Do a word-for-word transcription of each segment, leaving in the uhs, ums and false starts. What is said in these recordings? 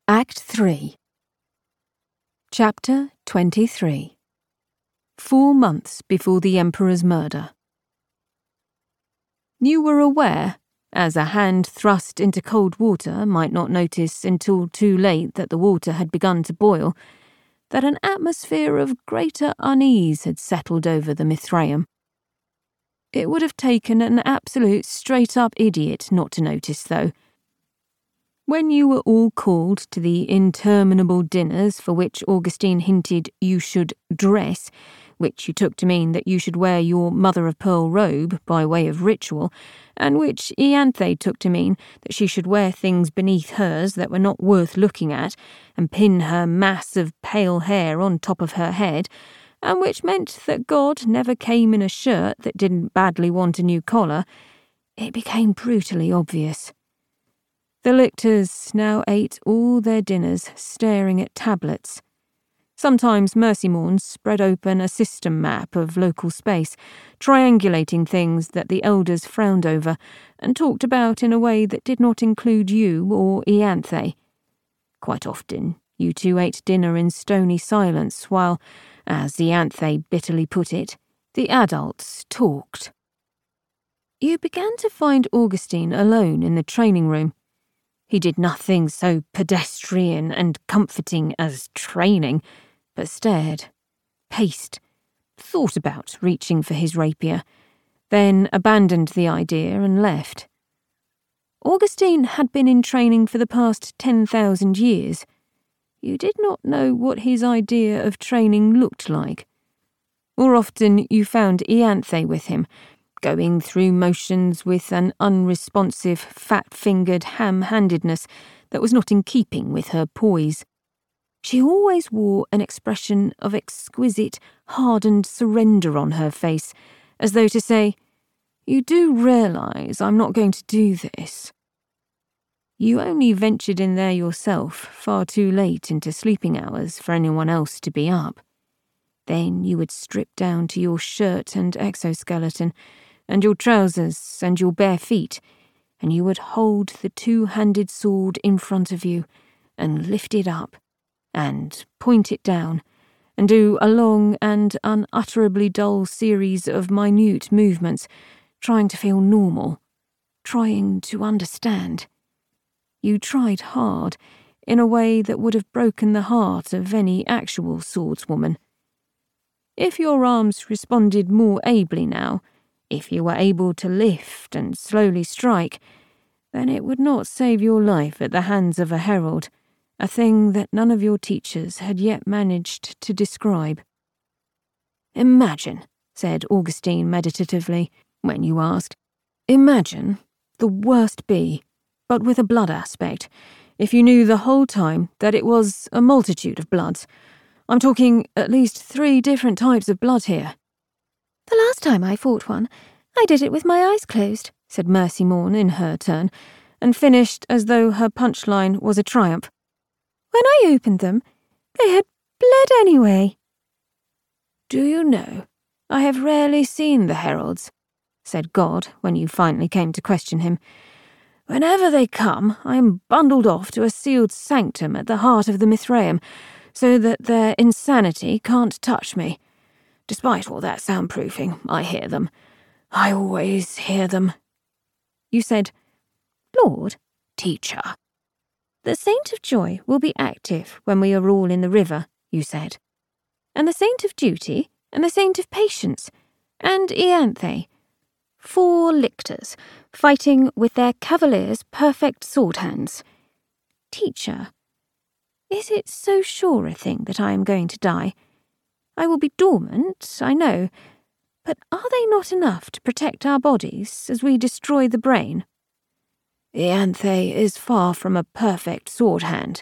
Act three. Chapter twenty-three. Four months before the Emperor's murder. You were aware, as a hand thrust into cold water might not notice until too late that the water had begun to boil, that an atmosphere of greater unease had settled over the Mithraeum. It would have taken an absolute straight-up idiot not to notice, though. When you were all called to the interminable dinners for which Augustine hinted you should dress, which you took to mean that you should wear your mother-of-pearl robe by way of ritual, and which Ianthe took to mean that she should wear things beneath hers that were not worth looking at, and pin her mass of pale hair on top of her head, and which meant that God never came in a shirt that didn't badly want a new collar, it became brutally obvious. The lictors now ate all their dinners staring at tablets. Sometimes Mercy Morn spread open a system map of local space, triangulating things that the elders frowned over and talked about in a way that did not include you or Ianthe. Quite often, you two ate dinner in stony silence while, as Ianthe bitterly put it, the adults talked. You began to find Augustine alone in the training room. He did nothing so pedestrian and comforting as training, but stared, paced, thought about reaching for his rapier, then abandoned the idea and left. Augustine had been in training for the past ten thousand years. You did not know what his idea of training looked like. More often you found Ianthe with him, going through motions with an unresponsive, fat-fingered ham-handedness that was not in keeping with her poise. She always wore an expression of exquisite, hardened surrender on her face, as though to say, "You do realise I'm not going to do this." You only ventured in there yourself far too late into sleeping hours for anyone else to be up. Then you would strip down to your shirt and exoskeleton, and your trousers and your bare feet, and you would hold the two-handed sword in front of you, and lift it up, and point it down, and do a long and unutterably dull series of minute movements, trying to feel normal, trying to understand. You tried hard, in a way that would have broken the heart of any actual swordswoman. If your arms responded more ably now, if you were able to lift and slowly strike, then it would not save your life at the hands of a herald, a thing that none of your teachers had yet managed to describe. "Imagine," said Augustine meditatively, when you asked, "imagine the worst bee, but with a blood aspect, if you knew the whole time that it was a multitude of bloods. I'm talking at least three different types of blood here." "The last time I fought one, I did it with my eyes closed," said Mercy Morn in her turn, and finished as though her punchline was a triumph. "When I opened them, they had bled anyway." "Do you know, I have rarely seen the heralds," said God when you finally came to question him. "Whenever they come, I am bundled off to a sealed sanctum at the heart of the Mithraeum, so that their insanity can't touch me. Despite all that soundproofing, I hear them. I always hear them." You said, "Lord, teacher." "The Saint of Joy will be active when we are all in the river," you said. "And the Saint of Duty, and the Saint of Patience, and Ianthe. Four lictors, fighting with their cavaliers' perfect sword hands. Teacher, is it so sure a thing that I am going to die? I will be dormant, I know, but are they not enough to protect our bodies as we destroy the brain?" "Ianthe is far from a perfect sword hand."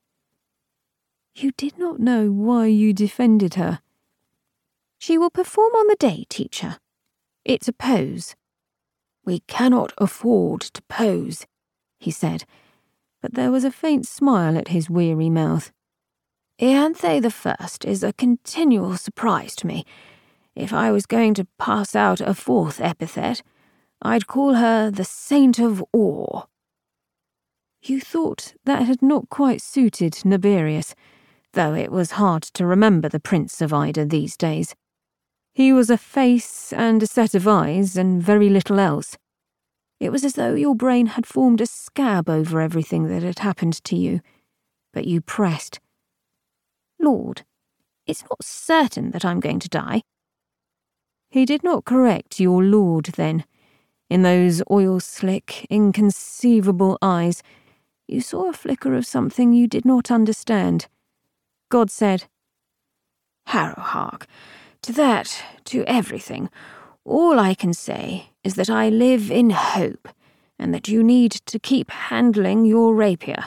You did not know why you defended her. "She will perform on the day, teacher. It's a pose." "We cannot afford to pose," he said, but there was a faint smile at his weary mouth. "Ianthe the First is a continual surprise to me. If I was going to pass out a fourth epithet, I'd call her the Saint of Awe." You thought that had not quite suited Naberius, though it was hard to remember the Prince of Ida these days. He was a face and a set of eyes and very little else. It was as though your brain had formed a scab over everything that had happened to you, but you pressed. Lord, it's not certain that I'm going to die. He did not correct your lord then. In those oil-slick, inconceivable eyes, you saw a flicker of something you did not understand. God said, Harrowhark, to that, to everything, all I can say is that I live in hope, and that you need to keep handling your rapier.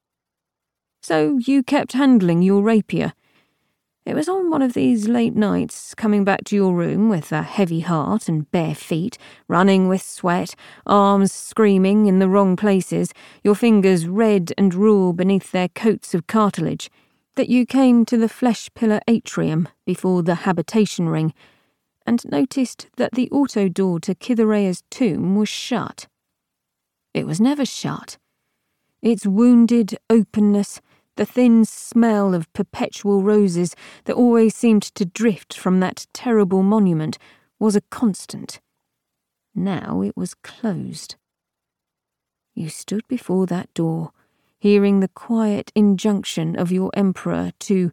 So you kept handling your rapier. It was on one of these late nights, coming back to your room with a heavy heart and bare feet, running with sweat, arms screaming in the wrong places, your fingers red and raw beneath their coats of cartilage, that you came to the flesh pillar atrium before the habitation ring, and noticed that the auto door to Cytherea's tomb was shut. It was never shut. Its wounded openness, the thin smell of perpetual roses that always seemed to drift from that terrible monument, was a constant. Now it was closed. You stood before that door, hearing the quiet injunction of your emperor to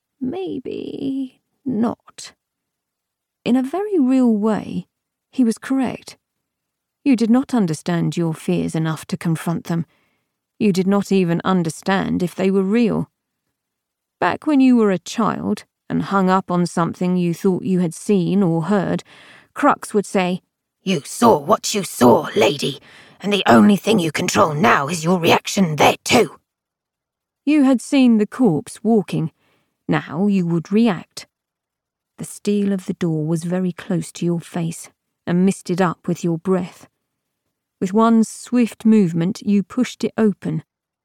maybe not. In a very real way, he was correct. You did not understand your fears enough to confront them. You did not even understand if they were real. Back when you were a child and hung up on something you thought you had seen or heard, Crux would say, You saw what you saw, lady, and the only thing you control now is your reaction thereto. You had seen the corpse walking. Now you would react. The steel of the door was very close to your face and misted up with your breath. With one swift movement, you pushed it open.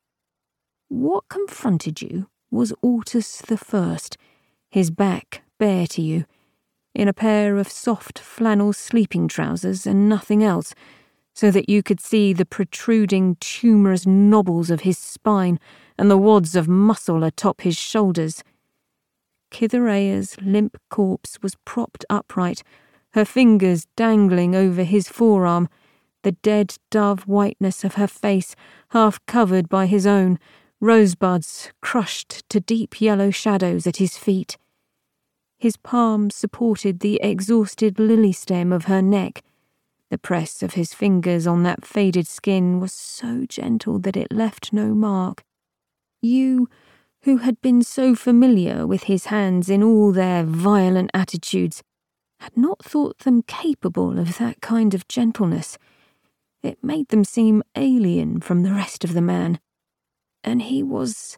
What confronted you was Ortus the First, his back bare to you, in a pair of soft flannel sleeping trousers and nothing else, so that you could see the protruding tumorous knobbles of his spine and the wads of muscle atop his shoulders. Cytherea's limp corpse was propped upright, her fingers dangling over his forearm, the dead dove whiteness of her face half covered by his own, rosebuds crushed to deep yellow shadows at his feet. His palm supported the exhausted lily stem of her neck. The press of his fingers on that faded skin was so gentle that it left no mark. You, who had been so familiar with his hands in all their violent attitudes, had not thought them capable of that kind of gentleness. It made them seem alien from the rest of the man. And he was...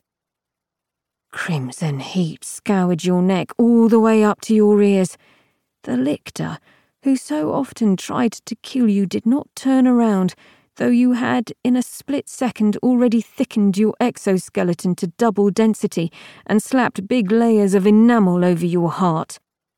Crimson heat scoured your neck all the way up to your ears. The lictor, who so often tried to kill you, did not turn around, though you had, in a split second, already thickened your exoskeleton to double density and slapped big layers of enamel over your heart.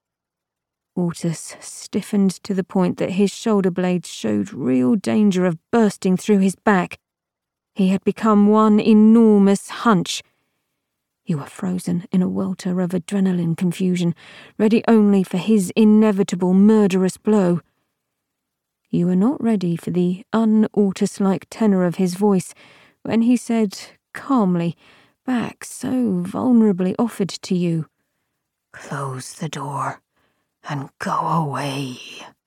Ortus stiffened to the point that his shoulder blades showed real danger of bursting through his back. He had become one enormous hunch. You were frozen in a welter of adrenaline confusion, ready only for his inevitable murderous blow. You were not ready for the un-Ortus-like tenor of his voice when he said calmly, back so vulnerably offered to you, Close the door and go away.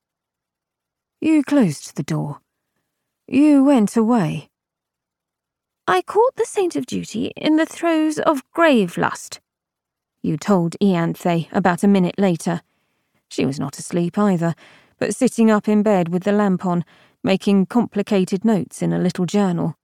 You closed the door. You went away. I caught the Saint of Duty in the throes of grave lust, you told Ianthe about a minute later. She was not asleep either, but sitting up in bed with the lamp on, making complicated notes in a little journal.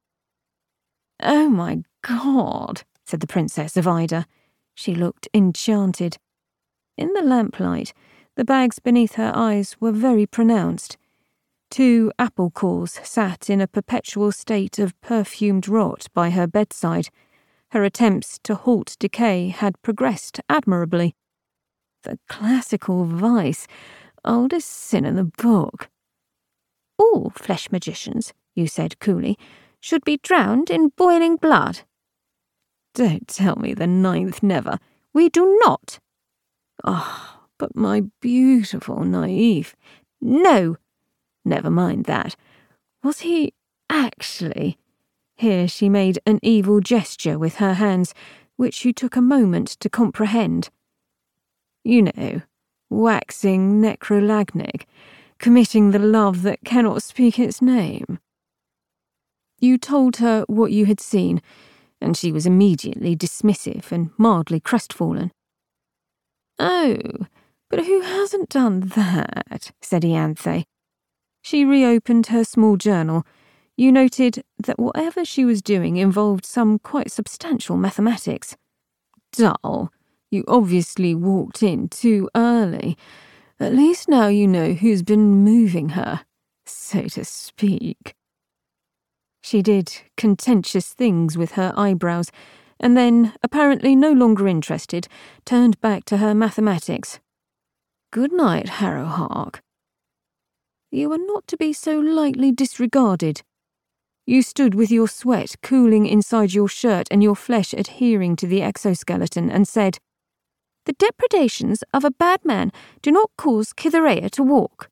Oh my God, said the Princess of Ida. She looked enchanted. In the lamplight, the bags beneath her eyes were very pronounced. Two apple cores sat in a perpetual state of perfumed rot by her bedside. Her attempts to halt decay had progressed admirably. The classical vice, oldest sin in the book. All flesh magicians, you said coolly, should be drowned in boiling blood. Don't tell me the ninth never. We do not. Oh, but my beautiful Naif. No. Never mind that. Was he actually? Here she made an evil gesture with her hands, which you took a moment to comprehend. You know, waxing necrolagnic, committing the love that cannot speak its name. You told her what you had seen, and she was immediately dismissive and mildly crestfallen. Oh, but who hasn't done that? Said Ianthe. She reopened her small journal. You noted that whatever she was doing involved some quite substantial mathematics. Dull. You obviously walked in too early. At least now you know who's been moving her, so to speak. She did contentious things with her eyebrows, and then, apparently no longer interested, turned back to her mathematics. Good night, Harrowhark. You were not to be so lightly disregarded. You stood with your sweat cooling inside your shirt and your flesh adhering to the exoskeleton and said, "The depredations of a bad man do not cause Cytherea to walk."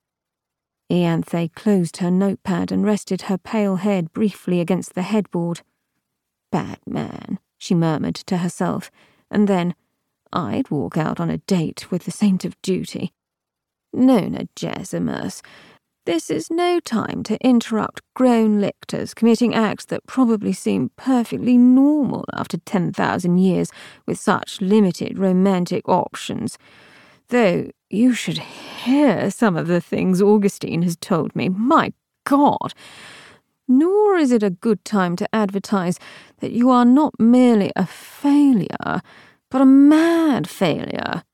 Ianthe closed her notepad and rested her pale head briefly against the headboard. Bad man, she murmured to herself, and then, I'd walk out on a date with the Saint of Duty. Nona Gesimus, this is no time to interrupt grown lictors committing acts that probably seem perfectly normal after ten thousand years with such limited romantic options. Though you should hear some of the things Augustine has told me. My God! Nor is it a good time to advertise that you are not merely a failure, but a mad failure.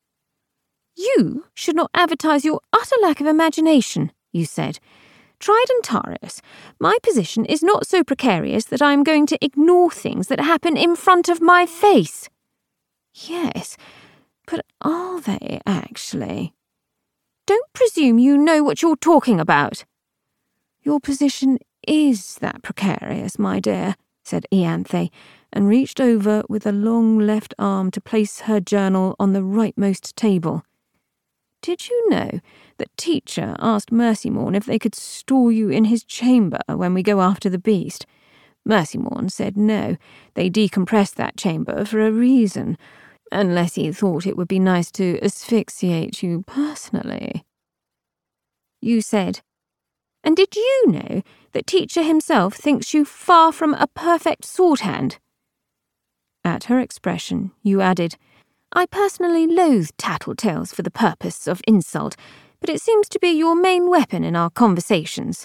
You should not advertise your utter lack of imagination, you said. Tridentarius, my position is not so precarious that I am going to ignore things that happen in front of my face. Yes, but are they actually? Don't presume you know what you're talking about. Your position is that precarious, my dear, said Ianthe, and reached over with a long left arm to place her journal on the rightmost table. Did you know that Teacher asked Mercymorn if they could store you in his chamber when we go after the beast? Mercymorn said no, they decompressed that chamber for a reason, unless he thought it would be nice to asphyxiate you personally. You said, and did you know that Teacher himself thinks you far from a perfect sword hand? At her expression, you added, I personally loathe tattletales for the purpose of insult, but it seems to be your main weapon in our conversations.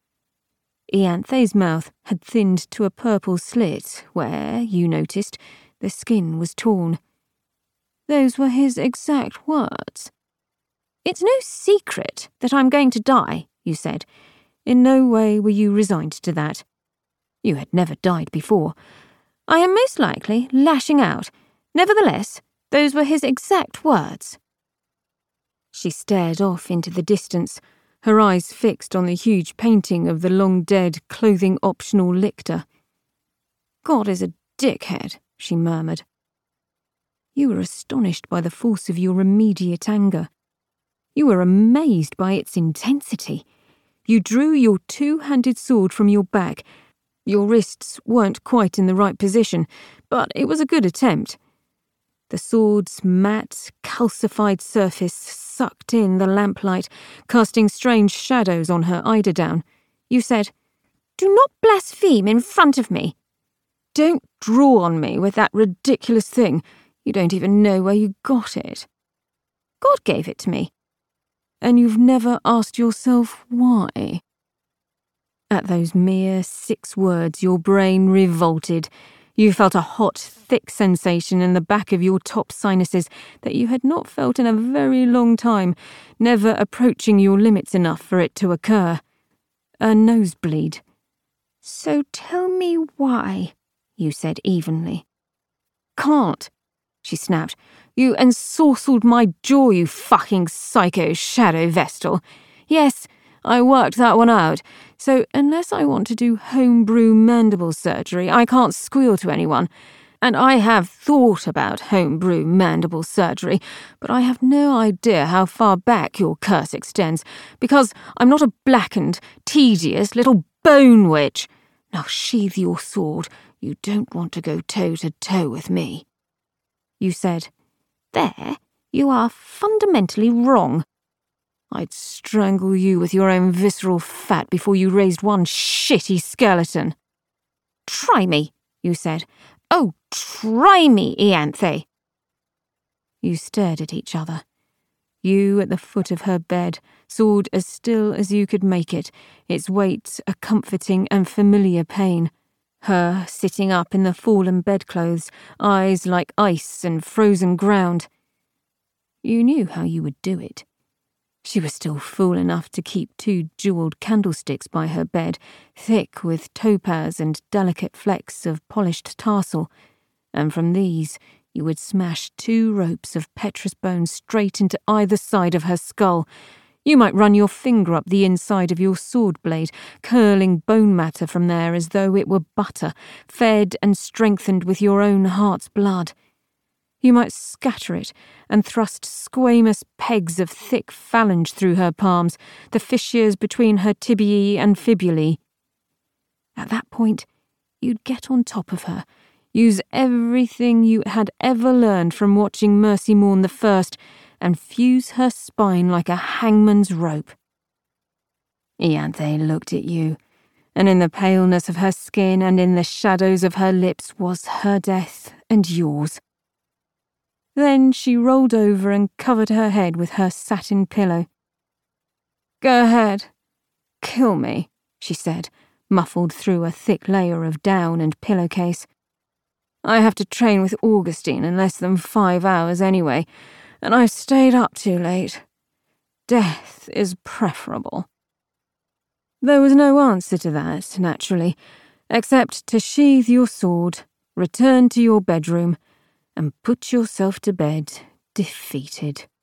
Ianthe's mouth had thinned to a purple slit where, you noticed, the skin was torn. Those were his exact words. It's no secret that I'm going to die, you said. In no way were you resigned to that. You had never died before. I am most likely lashing out. Nevertheless, those were his exact words. She stared off into the distance, her eyes fixed on the huge painting of the long-dead, clothing-optional lictor. God is a dickhead, she murmured. You were astonished by the force of your immediate anger. You were amazed by its intensity. You drew your two-handed sword from your back. Your wrists weren't quite in the right position, but it was a good attempt. The sword's matte, calcified surface sucked in the lamplight, casting strange shadows on her eiderdown. You said, Do not blaspheme in front of me. Don't draw on me with that ridiculous thing. You don't even know where you got it. God gave it to me. And you've never asked yourself why. At those mere six words, your brain revolted. You felt a hot, thick sensation in the back of your top sinuses that you had not felt in a very long time, never approaching your limits enough for it to occur. A nosebleed. So tell me why, you said evenly. Can't, she snapped. You ensorcelled my jaw, you fucking psycho shadow vestal. Yes, I worked that one out, so unless I want to do homebrew mandible surgery, I can't squeal to anyone. And I have thought about homebrew mandible surgery, but I have no idea how far back your curse extends, because I'm not a blackened, tedious little bone witch. Now sheathe your sword. You don't want to go toe-to-toe with me. You said, There, you are fundamentally wrong. I'd strangle you with your own visceral fat before you raised one shitty skeleton. Try me, you said. Oh, try me, Ianthe. You stared at each other. You at the foot of her bed, sword as still as you could make it, its weight a comforting and familiar pain. Her sitting up in the fallen bedclothes, eyes like ice and frozen ground. You knew how you would do it. She was still fool enough to keep two jewelled candlesticks by her bed, thick with topaz and delicate flecks of polished tarsel, and from these you would smash two ropes of petrous bone straight into either side of her skull. You might run your finger up the inside of your sword blade, curling bone matter from there as though it were butter, fed and strengthened with your own heart's blood. You might scatter it and thrust squamous pegs of thick phalange through her palms, the fissures between her tibiae and fibulae. At that point, you'd get on top of her, use everything you had ever learned from watching Mercy Morn the First, and fuse her spine like a hangman's rope. Ianthe looked at you, and in the paleness of her skin and in the shadows of her lips was her death and yours. Then she rolled over and covered her head with her satin pillow. Go ahead. Kill me, she said, muffled through a thick layer of down and pillowcase. I have to train with Augustine in less than five hours anyway, and I've stayed up too late. Death is preferable. There was no answer to that, naturally, except to sheathe your sword, return to your bedroom, and put yourself to bed, defeated.